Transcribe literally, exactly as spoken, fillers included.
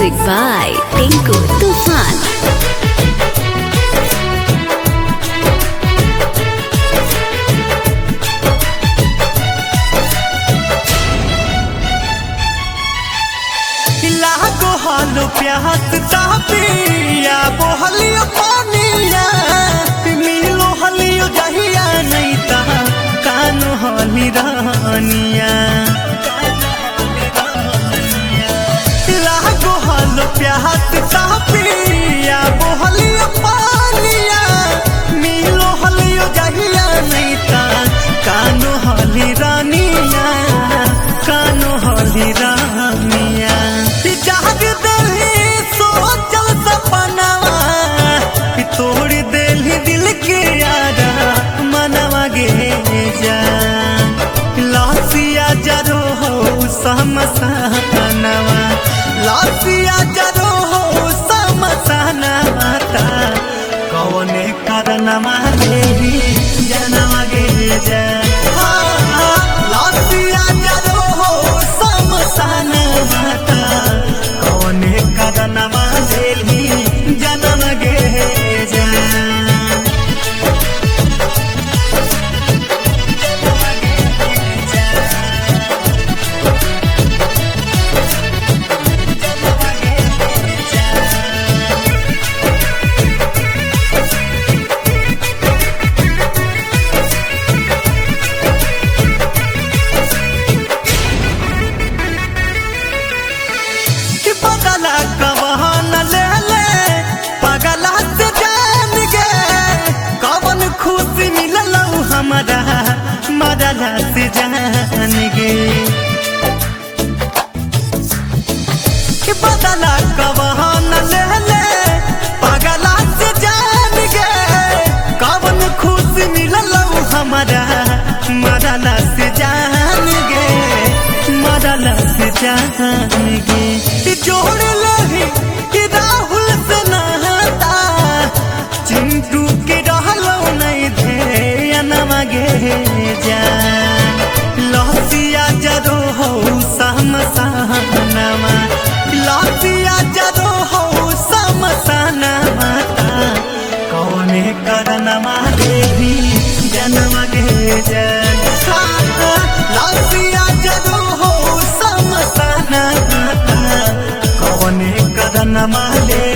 Music by Tinku Tufan. लागो हालो प्यास तापिया बोहलियो पानिया मिलो हलियो जहिया नहीं ता कानो हली रानिया लागो हालो प्यास तापिया बोहलियो पानिया मिलो हलियो जहिया नहीं ता कानो हली रानिया कानो हली रानिया जहाज दिल्ली सोचल सपनावा तोड़ दिल्ली दिल के यारा मनवा गे जा लासिया जरो हो समसानवा लासिया जरो हो समसानवा ता कौने करनमा देवी जनवा गे जा लासिया जरो हो समसानवा ता कदनमा देली जनम गे जा पगला कवन ले ले पगला से जान गे कवन खुशी मिलल हमरा मरला से जान गे पगला कवन ले ले पगला से जान गे कवन खुशी मिलल हमरा मरला से जान गे मरला से जान गे जोड़ लही कि राहुल से नहता चिंटू के रहलो नहीं थे नमा गे जा लसिया जरो हो समसानवा लसिया जरो हो समसानवा ता कौने करनमा देवी जनम गे जा लसिया जरो हो समसानवा ता कौने कदनमा ले